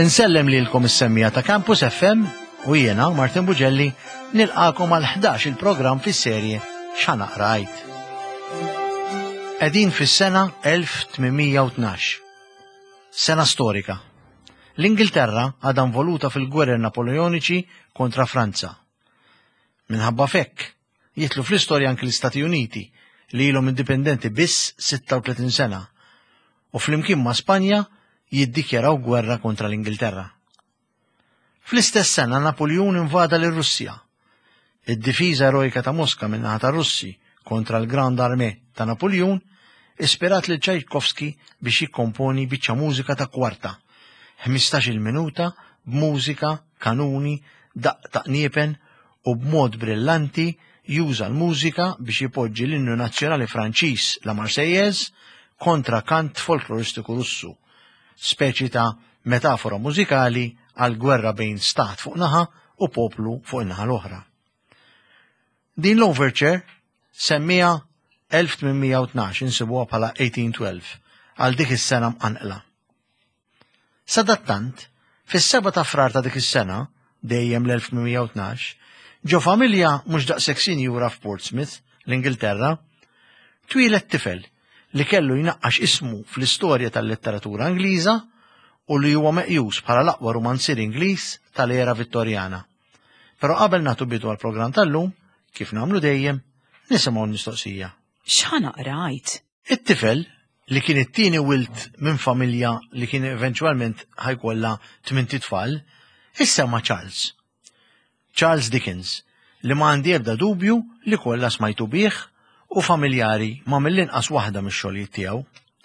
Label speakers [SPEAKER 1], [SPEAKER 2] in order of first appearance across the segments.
[SPEAKER 1] Insellem lilkom is-semmija ta' Campus FM u jiena Martin Buġelli nilqakom għal 11 il-programm fis-serje X'naqrajt. Qegħdin fis-sena 1812. Sena storika. L-Ingilterra għadha involuta fil-gwerer Napoleoniċi kontra Franza. Minħabba fekk jitlu fl-istorja anke l-Istati Uniti li ilhom indipendenti biss 36 sena u flimkien ma' Spanja jiddikjaraw gwerra kontra l-Ingilterra. Fl-istess sena Napoleon invada lir-Russja. Id-difiża eroika ta' Mosca min-naħa tar-Russi kontra l-Grand Armée ta' Napoleon ispirat lil Tchaikovsky biex jikkomponi biċċa mużika ta' kwarta, 15-il minuta b'mużika, kanuni, daqq ta' qniepen u b'mod brillanti juża l-mużika biex jipoġġi l-innu nazzjonali Franċiż la Marseillaise kontra kant folkloristiku Russu, speċi ta' metafora mużikali għal gwerra bejn stat fuq naħa u poplu fuq in-naħa l-oħra. Din l-overture semmija 1812 insibuha bħala 1812 għal dik is-sena mqanqla. Sadattant, fis-7 ta' frar ta' dik is-sena, dejjem l-1812, ġo familja mhux daqshekk sinjura f'Portsmouth, l-Ingilterra, twilet tifel li kellu jnaqqax ismu fl-istorja tal-letteratura Ingliża u li huwa meqjus bħala l-aqwa romanzier Ingliż tal-era Vittorjana. Però qabel nagħtu bidu għall-programm tal-lum, kif nagħmlu dejjem, nisimgħu l-mistoqsija.
[SPEAKER 2] X'naqrajt?
[SPEAKER 1] It-tifel li kien it-tieni wilt minn familja li kien eventwalment ħajkollha 8 tfal, issemma Charles. Charles Dickens, li ma għandi ebda dubju li kollha smajtu bih u familjari ma mill-inqas waħda mix-xogħlijiet tiegħu.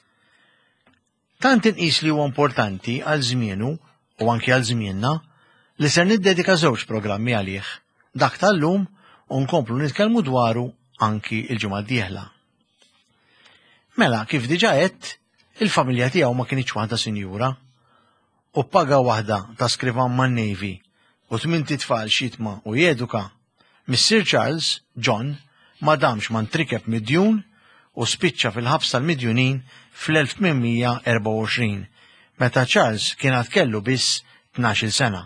[SPEAKER 1] Tant inqis li huwa importanti għal żmienu u anke għal żmienna li ser niddedika żewġ programmi għalih, dak tal-lum u nkomplu nitkellmu dwaru anki l-ġimgħa d-dieħla. Mela, kif diġà għedt, il-familja tiegħu ma kienx waħda sinjura u paga waħda ta' skrivan man-Navy u 8 tfal xitma u jeduka, Mr. Charles, John, ma damx man trikeb midjun u spiċċa fil-ħabs tal-midjunin fl-1824, meta Charles kien għad kellu biss 12 sena.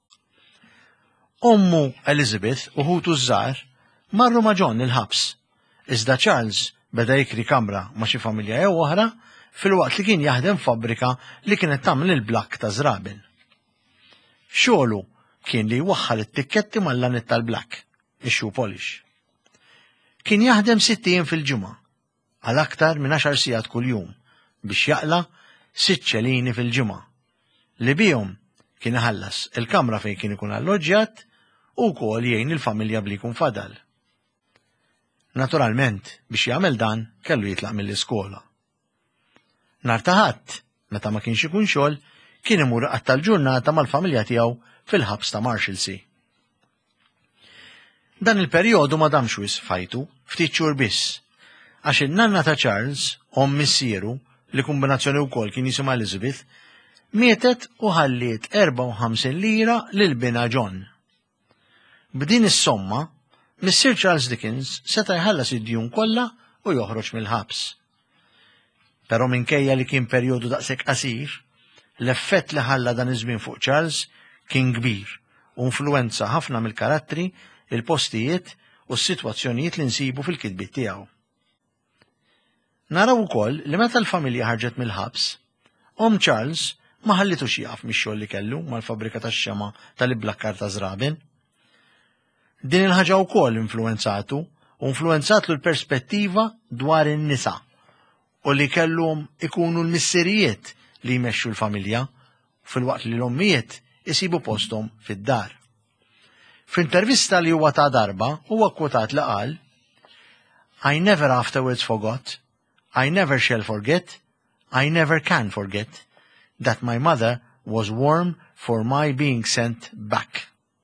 [SPEAKER 1] Ommu Elizabeth u ħutu żgħar marru ma' John il-ħabs, iżda Charles beda jikri kamra ma' xi familja jew oħra fil-waqt li kien jaħdem fabbrika li kienet tagħmel il-blakk ta' żraben. Xogħlu kien li jwaħħal it-tikketti mal-lanet tal-blakk, ix-shoe polish. Kien jaħdem 60 fil-ġimgħa, għal aktar minn 10 sigħat kuljum biex jaqla 6 ċelini fil-ġimgħa, li bihom kien iħallas il-kamra fejn kien ikun alloġġjat u wkoll jgħin il-familja bli jkun fadal. Naturalment, biex jagħmel dan kellu jitlaq mill-iskola. Nhar ta' Ħadd, meta ma kienx ikun xogħol, kien imur qatt tal-ġurnata mal-familja tiegħu fil-ħabs ta' Marshalsea. Dan il-perjodu ma damx wisq fajtu, ftit xhur biss, għax in-nanna ta' Charles, omm missieru, li kombinazzjoni wkoll kien jisimha Elizabeth, mietet u ħalliet 54 lira lil bina John. B'din is-somma, Mr. Charles Dickens seta' jħallas id-djun kollha u joħroġ mill-ħabs. Però minkejja li kien perjodu daqshekk qasir, l-effett li ħalla dan iż-żmien fuq Charles kien kbir u influwenza ħafna mill-karattri, il-postijiet u s-sitwazzjonijiet li nsibu fil-kitbiet tiegħu. Naraw ukoll li meta l-familja ħarġet mill-ħabs, Omm Charles ma ħallitux jaqaf mix-xogħol li kellu mal-fabbrika tax-xema tal-iblakkar ta' żraben. Din il-ħaġa wkoll influenzatlu l-perspettiva dwar in-nisa u li kellhom ikunu l-missirijiet li jmexxu l-familja fil-waqt li l-ommijiet isibu posthom fid-dar. F'intervista li huwa ta' darba huwa kwotat li qal: I never afterwards forgot, I never shall forget, I never can forget that my mother was warm for my being sent back.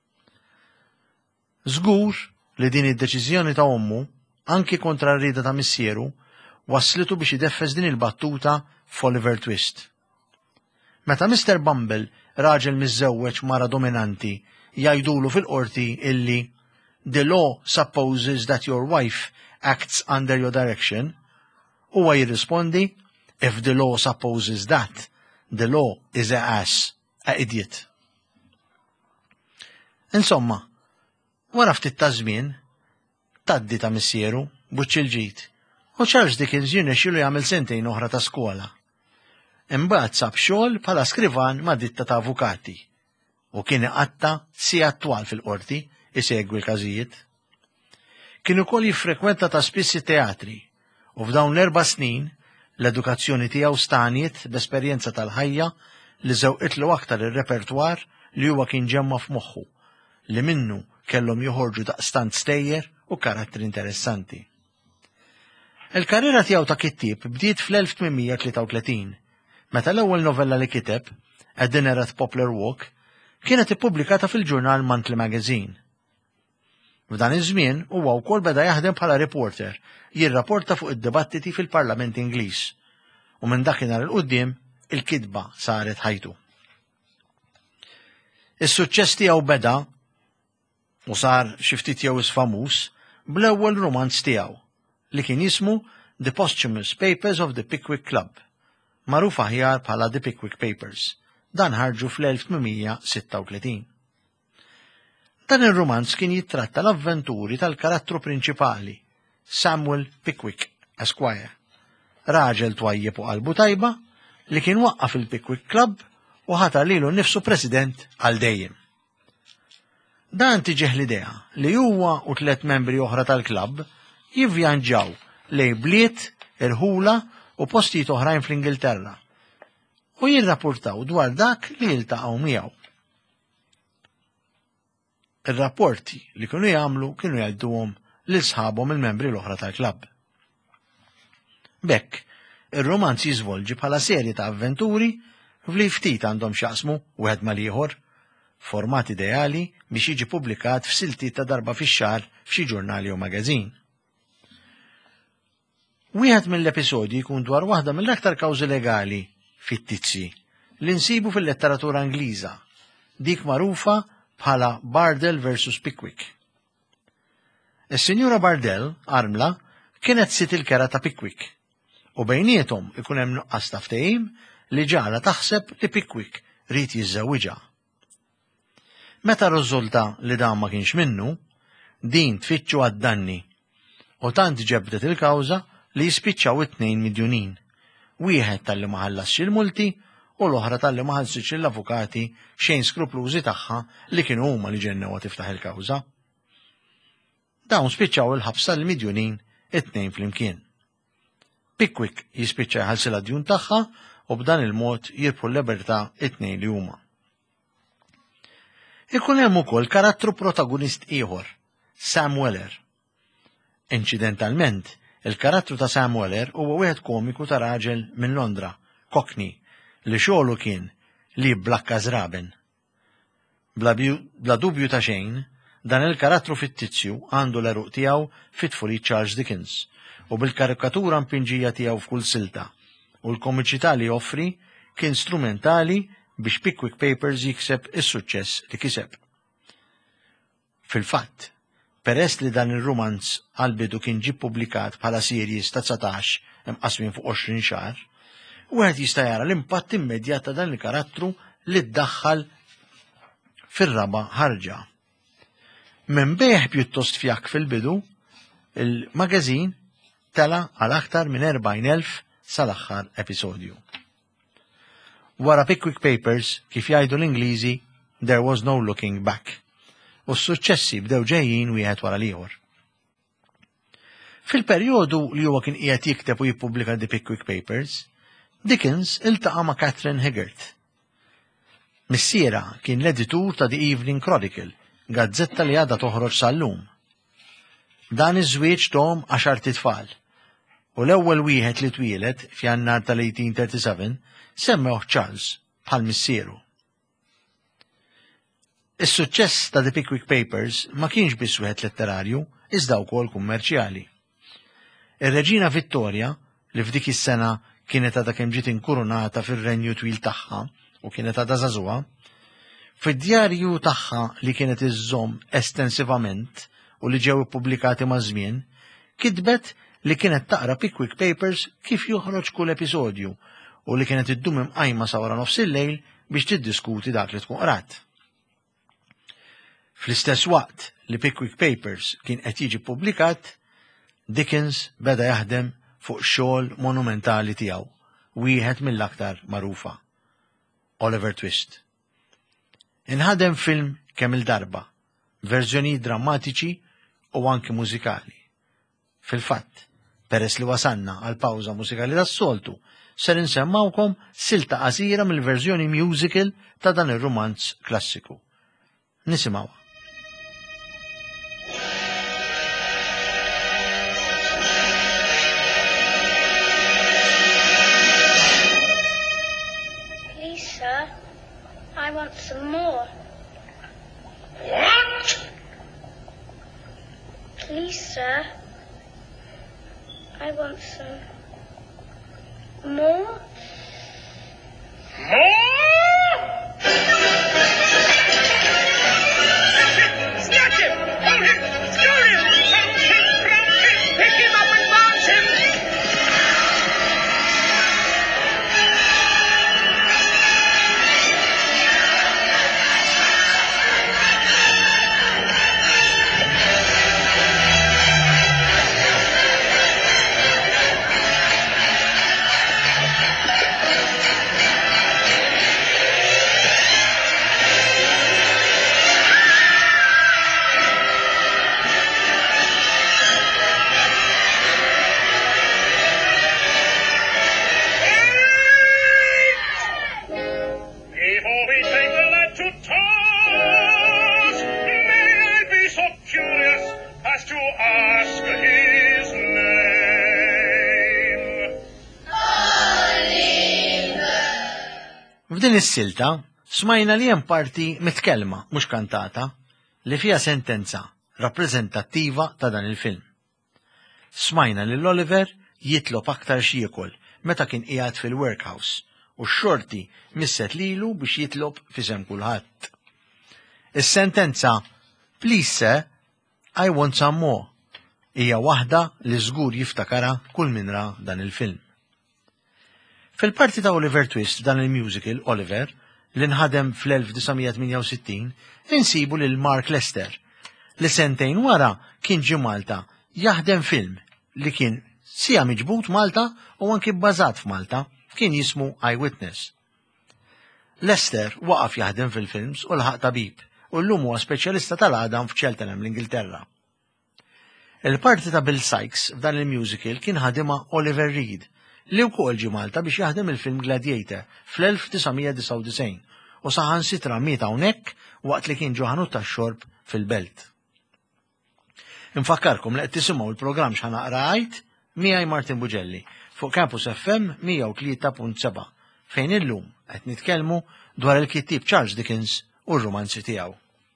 [SPEAKER 1] Żgur li din id-deċiżjoni ta' ommu, anki kontra r-rieda ta' missieru, wasslitu biex ideffes din il-battuta f'Oliver Twist. Meta Mr. Bumble, raġel miżżewweġ mara dominanti, jgħidulu fil-qorti illi the law supposes that your wife acts under your direction, huwa jirrispondi, if the law supposes that, the law is a ass idiot. Insomma, wara ftit ta' żmien, tgħaddi ta' missieru buċċ il-ġid, u Charles Dickens jirnexxielu jagħmel sentejn oħra ta' skola. Imbagħad sab xogħol bħala skrivan ma' ditta ta' avukati u kien iqatta sigħat twal fil-qorti isegwi l-każijiet. Kien ukoll jiffrekwenta ta' spiss teatri u f'dawn l-4 snin l-edukazzjoni tiegħu staniet b'esperjenza tal-ħajja li żewqitlu aktar ir-repertwar li huwa kien ġemma f'moħħu li minnu kellhom joħorġu daqstant stejjer u karattri interessanti. Il-karriera tiegħu ta' kittieb bdiet fl-1833 meta l-ewwel novella li kiteb, A Dinner at Poplar Walk, kienet ippubblikata fil-ġurnal Monthly Magazine. F'dan iż-żmien huwa wkoll beda jaħdem bħala reporter, jirrapporta fuq id-dibattiti fil-Parlament Ingliż u minn dakinhar il-quddiem il-kitba saret ħajtu. Is-suċċess tiegħu beda u sar xi ftit jew famuż bl-ewwel romanz tiegħu li kien jismu The Posthumous Papers of the Pickwick Club, magħruf aħjar bħala The Pickwick Papers. Dan ħarġu fl-1836. Dan ir-romanz kien jittratta l-avventuri tal-karattru prinċipali, Samuel Pickwick, Esquire, raġel twajjeb u qalbu tajba li kien waqqaf il-Pickwick Club u ħatar lilu nnifsu president għal dejjem. Dan tiġih l-idea li huwa u 3 membri oħra tal-klabb jivvjanġaw lejn bliet, irħula u postijiet oħrajn fl-Ingilterra u jirrapportaw dwar dak li jiltaqgħu miegħu. Ir-rapporti li kienu jagħmlu kienu jgħidduhom lil sħabhom il-membri l-oħra tal-klabb. Bekk, ir-romanz jiżvolġi bħala serje ta' avventuri f'li ftit għandhom x'jaqsmu wieħed mal-ieħor, format ideali biex jiġi pubblikat f'siltiet ta' darba fix-xahar f'xi ġurnali u magażin. Wieħed mill-episodji jkun dwar waħda mill-aktar kawżi legali fittizji li nsibu fil-letteratura Ingliża, dik magħrufa bħala Bardell versus Pickwick. Is-Sinjura Bardell, Armla, kienet sit il-kera ta' Pickwick u bejniethom ikun hemm nuqqas ta' ftehim li ġala taħseb li Pickwick rid jiżżewwiġha. Meta rriżulta li dan ma kienx minnu, din tfittxu għad-danni u tant ġebdet il-kawża li jispiċċaw 2 midjunin, wieħed tal-li ma ħallasx il-multi u l-oħra tal-li ma ħallsitx l-avukati xejn skruplużi tagħha li kienu huma li ġennew tiftaħ il-kawża. Dawn spiċċaw il-ħabsa l-midjunin 2 flimkien. Pickwick jispiċċa jħallsilha d-djun tagħha u b'dan il-mod jirbħu l-libertà 2 li huma. Ikun hemm ukoll karattru protagonist ieħor, Sam Weller. Incidentalment, il-karattru ta' Sam Weller huwa wieħed komiku ta' raġel minn Londra, Cockney, li xogħlu kien li blakka żraben. Bla dubju ta' xejn, dan il-karattru fittizju għandu l-eruq tiegħu fit-tfulit Charles Dickens u bil-karikatura mpinġija tiegħu f'kull silta u l-komiċità li joffri kien strumentali biex Pickwick Papers jikseb is-suċċess li kiseb. Fil-fatt, peress li dan ir-romanz għal-bidu kien ġie ppubblikat bħala series ta' 19 imqasmin fuq 20 xahar, wieħed jista' jara l-impatt immedjat ta' dan il-karattru li ddaħħal fir-raba' ħarġa. Minn bejħ pjuttost fjak fil-bidu, il-magażin tela għal aktar minn 40,000 sal-aħħar episodju. Wara Pickwick Papers, kif jgħidu l-Ingliżi, there was no looking back, u s-suċċessi bdew ġejjin wieħed wara l-ieħor. Fil-perjodu li huwa kien qiegħed jikteb u jippubblika The Pickwick Papers, Dickens iltaqa' ma' Catherine Higgert. Missiera kien l-editur ta' The Evening Chronicle, gazzetta li għadha toħroġ sal-lum. Dan iż-żwieġ tom 10 tfal, u l-ewwel wieħed li twieled f'Jannar tal-1837 semmewh Charles bħal missieru. Is-suċċess ta' The Pickwick Papers ma kienx biss wieħed letterarju, iżda wkoll kummerċjali. Ir-Reġina Vittoria, li f'dik is-sena kienet għadha kemm ġiet inkurunata fir-renju twil tagħha u kienet għadha żagħżugħa, fid-djarju tagħha li kienet iżżomm estensivament u li ġew ippubblikati maż-żmien, kitbet li kienet taqra Pickwick Papers kif joħroġ kull episodju u li kienet iddum imqajma sa wara nofs il-lejl biex tiddiskuti dak li tkun qrat. Fl-istess waqt li Pickwick Papers kien qed jiġi ppubblikat, Dickens beda jaħdem fuq xogħol monumentali tiegħu, wieħed mill-aktar magħrufa, Oliver Twist. Inħadem film kemm il-darba, verżjonijiet drammatiċi u anki mużikali. Fil-fatt, peress li wasanna għal pawża mużikali tas-soltu, ser insemmawkom silta qasira mill-verżjoni musical ta' dan ir-romanz klassiku. Nisimgħuha.
[SPEAKER 3] Please, sir, I want some more.
[SPEAKER 4] What?
[SPEAKER 3] Please, sir, I want some more.
[SPEAKER 4] Snatch him! Hold him! Screw him! Pound him! Round him! Pick him up and launch him! Before we take the lad to task, may I be so curious as to ask his name?
[SPEAKER 1] F'din is-silta smajna li hemm parti mitkellma mhux kantata li fiha sentenza rappreżentattiva ta' dan il-film. Smajna li l-Oliver jitlob aktar xiekol meta kien qiegħed fil-workhouse u x-xorti misset lilu biex jitlob fisem kulħadd. Is-sentenza "Please sir, I want some more" hija waħda li żgur jiftakara kull min ra dan il-film. Fil-parti ta' Oliver Twist dan il-musical Oliver li nħadem fl-1968 insibu lil Mark Lester li sentejn wara kien ġie Malta jaħdem film li kien sija miġbut Malta u anki bbażat f'Malta kien jismu Eyewitness. Lester waqaf jaħdem fil-films u lħaq tabib u llum huwa speċjalista tal-għadam f'Cheltenham l-Ingilterra. Il-parti ta' Bill Sykes f'dan il-musical kien ħadimha Oliver Reed li wkoll ġie Malta biex jaħdem il-film Gladiator fl-1999 u saħansitra miet hawnhekk waqt li kien ġu ħanut tax-xorb fil-Belt. Infakkarkom li qed tisimgħu l-programm x'ħanaqra għajt miegħi Martin Buġelli fuq Campus FM 103.7 fejn illum qed nitkellmu dwar il-kittib Charles Dickens u r-romanzi tiegħu.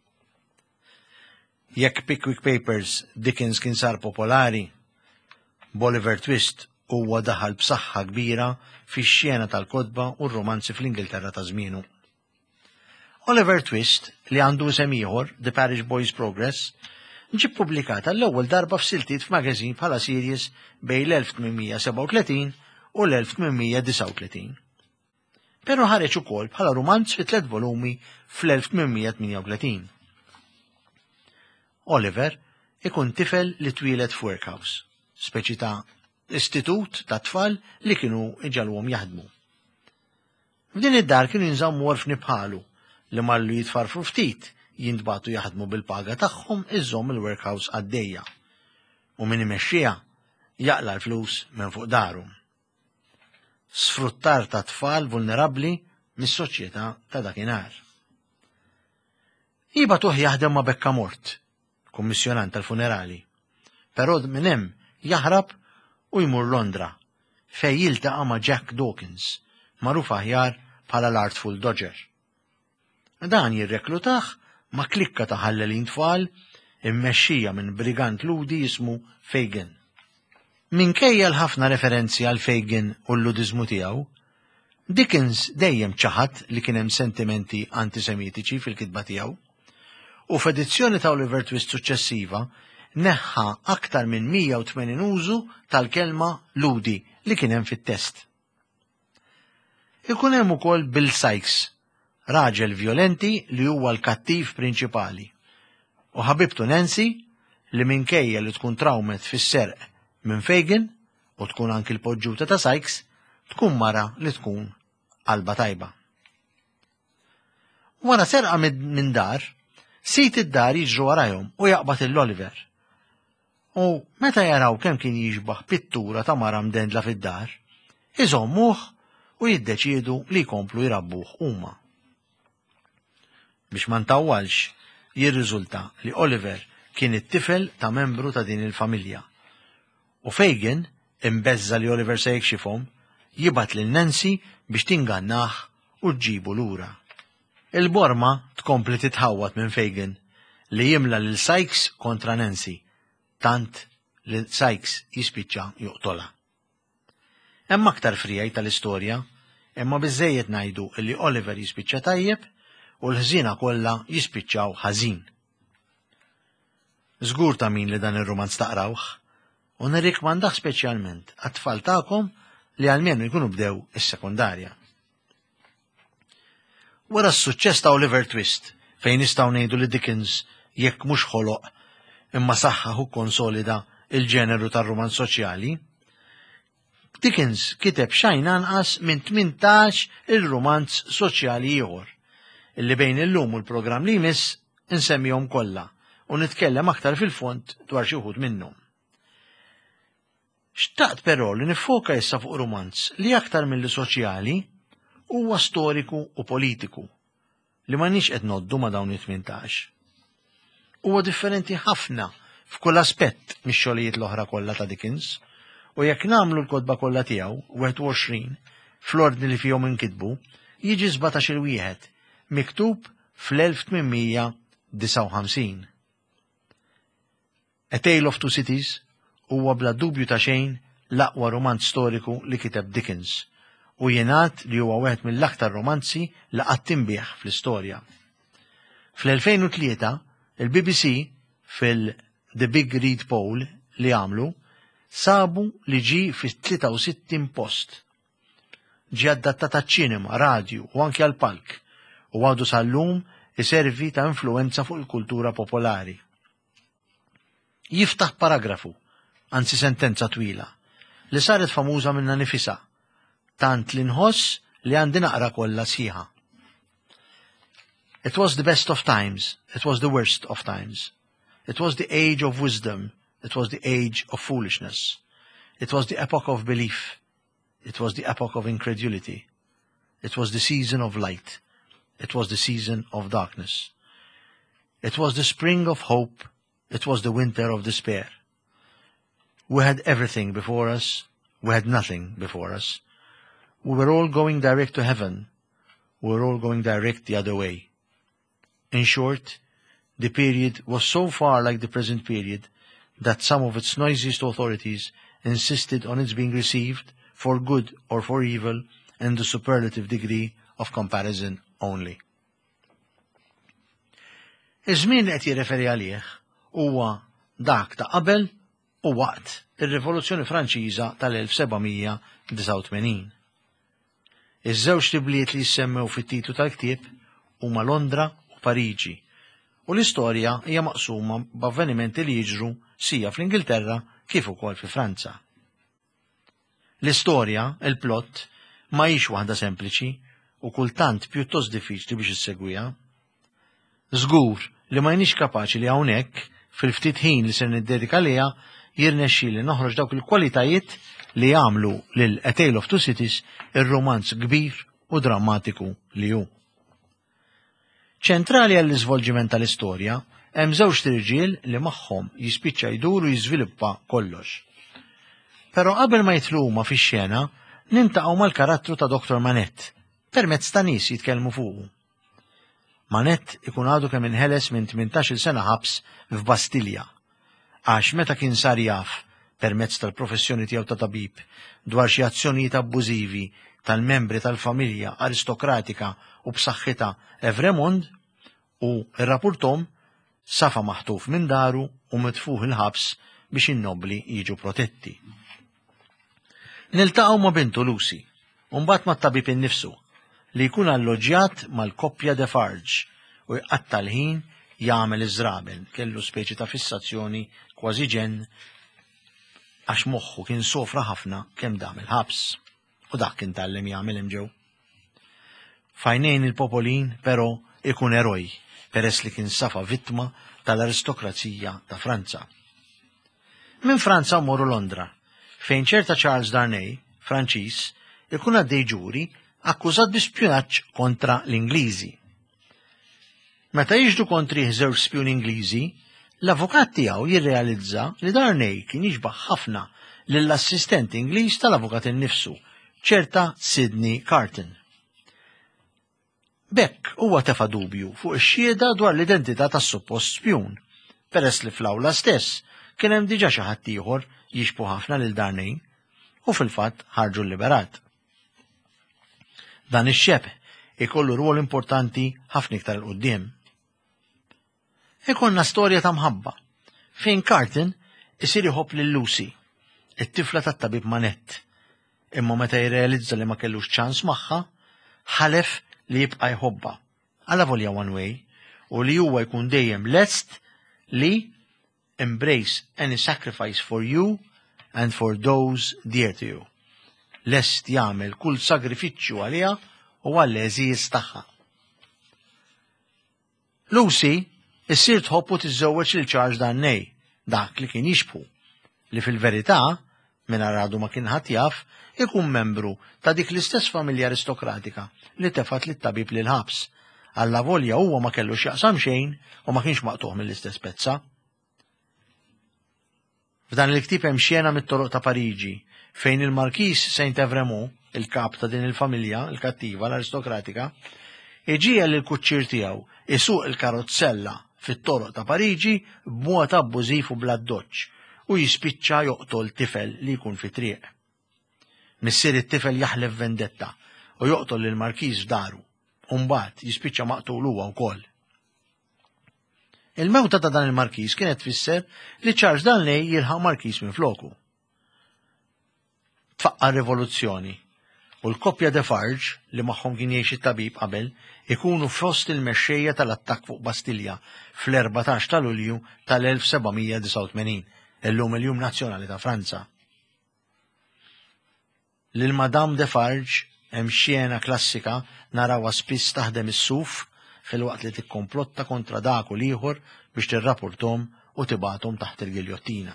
[SPEAKER 1] Jekk Pickwick Papers Dickens kien sar popolari, b'Oliver Twist huwa daħal b'saħħa kbira fix-xjena tal-kotba u r-romanzi fl-Ingilterra ta' żmienu. Oliver Twist li għandu isem ieħor The Parish Boys Progress ġie ppubblikat l-ewwel darba f'siltiet f'magażin bħala series bejn l-1837 u l-1839. Però ħareġ ukoll bħala romanz fi 3 volumi fl-1838. Oliver ikun tifel li twieled f'workhouse, speċi ta' istitut ta' tfal li kienu iġalhom jaħdmu. F'din id-dar kienu jinżammu orfni bħalu li mallu jitfarfru ftit jintbagħtu jaħdmu bil-paga tagħhom iżżomm il-workhouse għaddejja u min imexxija jaqla l-flus minn fuq darhom. Sfruttar ta' tfal vulnerabbli mis-soċjetà ta' dakinhar. Jibgħatuh jaħdem ma' Bekka Mort, kummissjonant tal-funerali, però minn hemm jaħrab u jmur Londra fejn jiltaqa' ma' Jack Dawkins, magħruf aħjar bħala l-Artful Dodger. Dan jirreklutaħ ma' klikka ta' ħallelin tfal immexxija minn brigant ludi jismu Fagin. Minkejja l-ħafna referenzi għal Fagin u l-ludiżmu tiegħu, Dickens dejjem ċaħat li kien hemm sentimenti antisemitiċi fil-kitba tiegħu u f'edizzjoni ta' Oliver Twist suċċessiva neħħa aktar minn 180 użu tal-kelma ludi li kien hemm fit-test. Ikun hemm ukoll Bill Sykes raġel violenti li huwa l-kattiv prinċipali. U ħabibtu Nancy li minkejja li tkun trawmet fis-serq minn Fagin u tkun anki l-poġġuta ta' Sykes, tkun mara li tkun qalba tajba. Wara serqa minn dar, sit id-dar jiġru warajhom u jaqbad l-Oliver. U meta jaraw kemm kien jiġbaħ pittura ta' mara mdendla fid-dar, iżommuh u jiddeċiedu li jkomplu jrabbuh huma. Biex ma ntawwalx, jirriżulta li Oliver kien it-tifel ta' membru ta' din il-familja. U Fagin, imbeżza li Oliver se jekxifhom, jibgħat lil Nancy biex tingannah u tġibu lura. Il-borma tkompli titħawwat minn Fagin li jimla lil Sykes kontra Nancy, tant li Sykes jispiċċa joqtolha. Hemm aktar frijaj tal-istorja, imma biżejjed ngħidu li Oliver jispiċċa tajjeb u l-ħżiena kollha jispiċċaw ħażin. Żgur ta' min li dan ir-romanz taqrawh, u nirrikmandah speċjalment għat-tfal tagħkom li għalmenu jkunu bdew is-sekundarja. Wara s-suċċess ta' Oliver Twist, fejn nistgħu ngħidu li Dickens jekk mhux ħoloq imma saħħaħ u konsolida il-ġeneru tar-romanz soċjali, Dickens kiteb xejn anqas minn 18 il-romanz soċjali ieħor, illi bejn illum u l-programm li jmiss insemmihom kollha u nitkellem aktar fil-fond dwar xi wħud minnhom. Xtaqt però li nifoka issa fuq romanz li aktar milli soċjali huwa storiku u politiku li m'għandniex qed noddu ma' dawn it-18. Huwa differenti ħafna f'kull aspett mix-xogħlijiet l-oħra kollha ta' Dickens, u jekk nagħmlu l-kotba kollha tiegħu 21 fl-ordni li fihom inkitbu, jiġi 17 wieħed miktub fl-1859. A Tale of Two Cities huwa bla dubju ta' xejn l-aqwa romanz storiku li kiteb Dickens u jingħad li huwa wieħed mill-aktar romanzi li qatt tinbih fl-istorja. Fl-2003 il-BBC fil-The Big Read Poll li għamlu sabu li ġi fi-63 post. Ġi adattat taċ-ċinema, radju u anke għall-palk u għadu sal-lum iservi ta' influenza fuq il-kultura popolari. Jiftaħ paragrafu, anzi sentenza twila, li saret famuża minna nifisa, tant li nħoss li għandi naqra kollha sħiħa. It was the best of times, it was the worst of times. It was the age of wisdom, it was the age of foolishness. It was the epoch of belief, it was the epoch of incredulity. It was the season of light, it was the season of darkness. It was the spring of hope, it was the winter of despair. We had everything before us, we had nothing before us. We were all going direct to heaven, we were all going direct the other way. In short, the period was so far like the present period that some of its noisiest authorities insisted on its being received, for good or for evil, in the superlative degree of comparison only. Iż-żmien li qed jirreferi għalih huwa dak ta' qabel u waqt ir-Rivoluzzjoni Franċiża tal-1789. Iż-żewġ tibliet li jissemmew fit-titlu tal-ktieb huma Londra u Pariġi, u l-istorja hija maqsuma b'avvenimenti li jiġru sija fl-Ingilterra kif ukoll fi Franza. L-istorja, il-plott, ma hix waħda sempliċi u kultant pjuttost diffiċli biex issegwiha. Żgur li ma jniex kapaċi li hawnhekk fil-ftit ħin li se niddedika liha jirnexxieli noħroġ dawk il-kwalitajiet li jagħmlu lil A Tale of Two Cities ir-romanz kbir u drammatiku li hu. Ċentrali għall-iżvolġiment tal-istorja hemm żewġ tirġiel li magħhom jispiċċa jduru jiżviluppa kollox. Però qabel ma jitlu huma fix-xena nintaqgħu mal-karattru ta' Dr. Manette permezz ta' nies jitkellmu fuqu. Manette ikun għadu kemm inħeles minn 18-il sena ħabs f'Bastilja, għax meta kien sar jaf permezz tal-professjoni tiegħu ta' tabib dwar xi azzjonijiet abbużivi tal-membri tal-familja aristokratika u b'saħħitha Evremond u rrapurtom safa maħtuf minn daru u mitfuh il-ħabs biex in-nobli jiġu protetti. Niltaqgħu ma' bintu Lucy u mbagħad mat-tabib innifsu li jkun alloġġjat mal-koppja Defarge u jqatta' l-ħin jagħmel iżraben, kellu speċi ta' fissazzjoni kważi ġenn għax moħħu kien sofra ħafna kemm dam il-ħabs u dak kien tallem jagħmel hemm ġew. Fajnejn il-popolin però ikun eroj peress li kien safa vittma tal-aristokrazija ta' Franza. Minn Franza mmorru Londra, fejn ċerta Charles Darnay, Franċiż, ikun għaddej ġuri akkużat bi spjunaġġ kontra l-Ingliżi. Meta jiġdu kontri żewġ spjun Ingliżi, l-avukat tiegħu jirrealizza li Darnay kien jiġbaħ ħafna lill-assistent Ingliż tal-avukat innifsu, ċerta Sidney Carton. Bekk huwa tefa' dubju fuq ix-xhieda dwar l-identità tas-suppost spjun, peress li fl-awla stess kien hemm diġà xi ħadd ieħor jixbu ħafna lil Darnay u fil-fatt ħarġu l-liberat. Dan ix-xeb ikollu rwol importanti ħafna iktar il-qudiem. Ikonna storja ta' mħabba fejn Carton isir iħobb lil Lucy, it-tifla tat-tabib Manette, imma meta jirrealizza li ma kellux ċans magħha, ħalef li jibqa' jħobba għala volja one way u li huwa jkun dejjem lest li embrace any sacrifice for you and for those dear to you. Lest jagħmel kull sagrifiċċju għaliha u għall-eżijiet tagħha. Lucy issir tħobb u tiżżewweġ lil Charles Darnay, dak li kien jixbħu, li fil-verità mingħajr għadu ma kien ħadd jaf ikun membru ta' dik l-istess familja aristokratika li tefat lit-tabib lil ħabs, alla volja huwa ma kellux jaqsam xejn u ma kienx maqtuħ mill-istess pezza. F'dan il-ktieb hemm xjena mit-toroq ta' Pariġi fejn il-Markis Saint Evremont, il-kap ta' din il-familja, il-kattiva, l-aristokratika, iġiegħel il-kuċċier tiegħu isuq il-karozzella fit-toroq ta' Pariġi b'mod abbużiv u bla doċċ u jispiċċa joqtol tifel li jkun fi triq. Missier it-tifel jaħlef vendetta u joqtol lill-Markiż f'daru, u mbagħad jispiċċa maqtul huwa wkoll. Il-mewta ta' dan il-Markiż kienet tfisser li Charles Darnay jilħaq Markiż minn floku. Tfaqqa r-rivoluzzjoni u l-koppja Defarge li magħhom kien jgħix it-tabib qabel ikunu fost il-mexxejja tal-attakk fuq Bastilja fl-14 ta' Lulju tal-1789, illum il-Jum Nazzjonali ta' Franza. Lil Madame Defarge hemm xjena klassika narawha spiss taħdem is-suf fil-waqt li tikkomplotta kontra dak u ieħor biex tirrapporthom u tibagħthom taħt il-giljottina.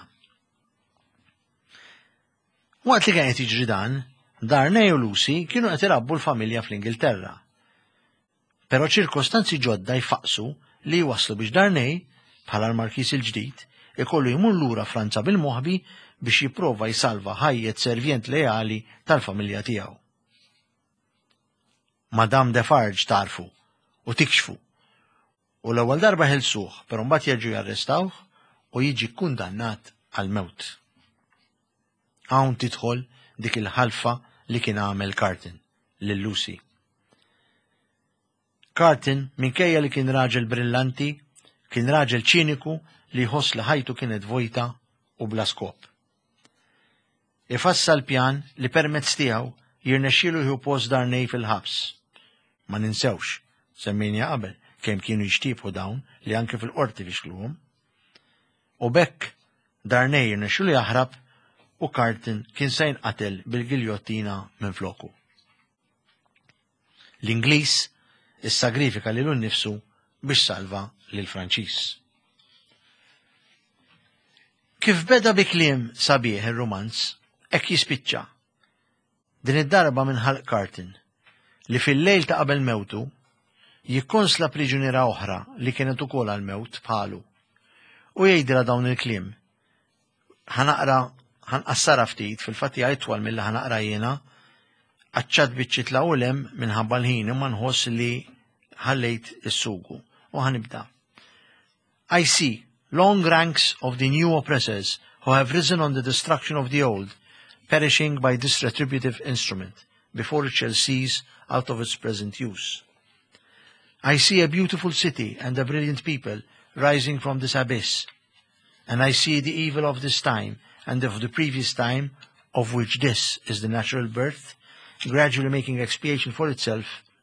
[SPEAKER 1] Waqt li kien qed jiġri dan, Darnay u Lucy kienu qed irabbu l-familja fl-Ingilterra. Però ċirkostanzi ġodda jfaqsu li waslu biex Darnay, bħala l-Markiż il-ġdid, ikollu jmur lura Franza bil-moħbi biex jipprova jsalva ħajjet servjent lejali tal-familja tiegħu. Madame Defarge tarfu u tikxfu u l-ewwel darba ħelsuh, però mbagħad jerġgħu jarrestawh u jiġi kkundannat għal mewt. Hawn tidħol dik il-ħalfa li kien għamel Carton lil Lucy. Carton, minkejja li kien raġel brillanti, kien raġel ċiniku li jħoss li ħajtu kienet vojta u bla skop. Ifassa l-pjan li permezz tiegħu jirnexxielu jieħu post Darnay fil-ħabs. Ma ninsewx, semmejna qabel kemm kienu jixtiequ dawn li anke fil-qorti fixkluhom. U bekk Darnay jirnexxielu jaħrab u Carton kien se jinqatel bil-giljottina minn floku. L-Ingliż issagrifika lilu nnifsu biex salva lil Franċiż. Kif beda bi kliem sabiħ ir-romanz, hekk jispiċċa. Din id-darba minħalq Carton li fil-lejl ta' qabel mewtu jikkonsla priġuniera oħra li kienet ukoll għal mewt bħalu u jgħidilha dawn il-kliem. Ħanqassara ftit fil-fatt hija itwal milli ħanaqra jiena aċċad biċċitla u lem minħabba l-ħin imma nħoss li ħallejt is-sugu u ħanibda. I see long ranks of the new oppressors who have risen on the destruction of the old, perishing by this retributive instrument, before it shall cease out of its present use. I see a beautiful city and a brilliant people rising from this abyss, and I see the evil of this time and of the previous time, of which this is the natural birth, gradually making expiation for itself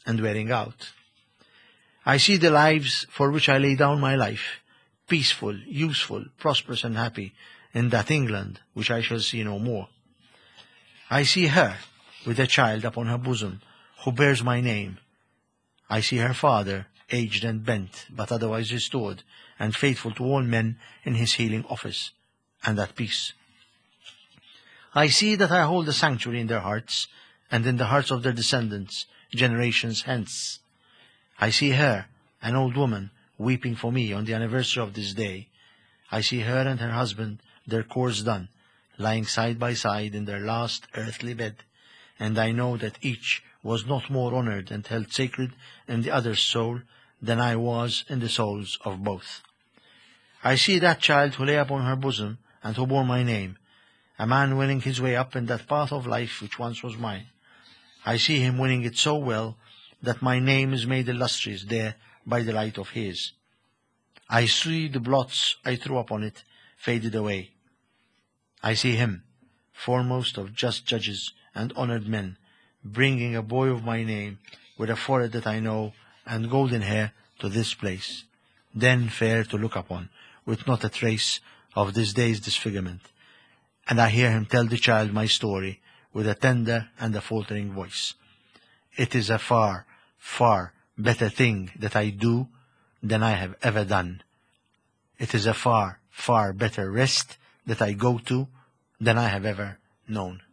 [SPEAKER 1] and wearing out. I see the lives for which I lay down my life, peaceful, useful, prosperous and happy, in that England which I shall see no more. I see her with a child upon her bosom, who bears my name. I see her father, aged and bent, but otherwise restored, and faithful to all men in his healing office, and at peace. I see that I hold a sanctuary in their hearts, and in the hearts of their descendants, generations hence. I see her, an old woman, weeping for me on the anniversary of this day. I see her and her husband, their course done, lying side by side in their last earthly bed, and I know that each was not more honored and held sacred in the other's soul than I was in the souls of both. I see that child who lay upon her bosom and who bore my name, a man winning his way up in that path of life which once was mine. I see him winning it so well that my name is made illustrious there by the light of his. I see the blots I threw upon it faded away. I see him, foremost of just judges and honored men, bringing a boy of my name, with a forehead that I know, and golden hair, to this place, then fair to look upon, with not a trace of this day's disfigurement. And I hear him tell the child my story, with a tender and a faltering voice. It is a far, far better thing that I do than I have ever done. It is a far, far better rest that I go to than I have ever known.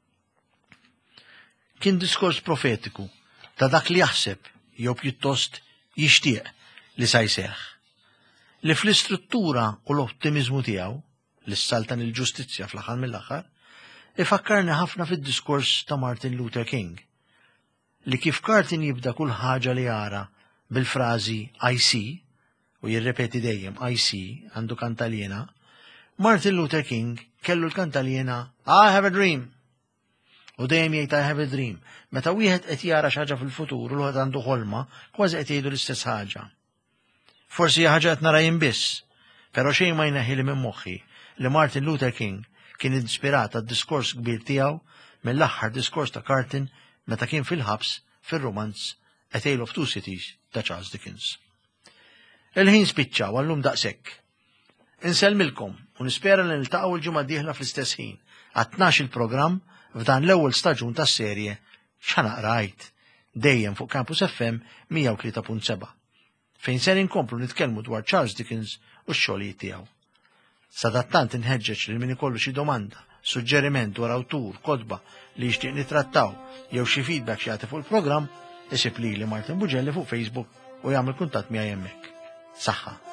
[SPEAKER 1] Kien diskors profetiku ta' dak li jaħseb jew pjuttost jixtieq li sa jseħħ, li fl-istruttura u l-ottimizmu tiegħu li ssaltan il-ġustizzja fl-aħħar mill-aħħar ifakkarni ħafna fid-diskors ta' Martin Luther King, li kif Cartin jibda kull ħaġa li jara bil-frażi I see u jirrepeti dejjem I see għandu kantaljena, Martin Luther King kellu l-kantaljena I have a dream. U dejjem jgħid I have a dream. Meta wieħed qed jara xi ħaġa fil-futur u l-wieħed għandu ħolma, kważi qed jgħidu l-istess ħaġa. Forsi hija ħaġa qed nara jien biss, però xejn ma jneħħili minn moħħi li Martin Luther King kien ispirat għad-diskors kbir tiegħu mill-aħħar diskors ta' Cartin meta kien fil-ħabs fir-romanz A Tale of Two Cities ta' Charles Dickens. Il-ħin spiċċa u llum daqshekk. Insellmilkom u nispera li niltaqgħu l-ġimgħa d-dieħla fl-istess ħin għat-12 il-programm f'dan l-ewwel staġun tas-serje X'naqrajt dejjem fuq Campus FM 103.7 fejn ser inkomplu nitkellmu dwar Charles Dickens u x-xogħlijiet tiegħu. Sadattant inħeġġeġ lil min ikollu xi domanda, suġġeriment dwar awtur, kotba li jixtieq nittrattaw jew xi feedback xi jagħti fuq il-programm isib lili Martin Buġelli fuq Facebook u jagħmel kuntatt miegħi hemmhekk. Saħħa.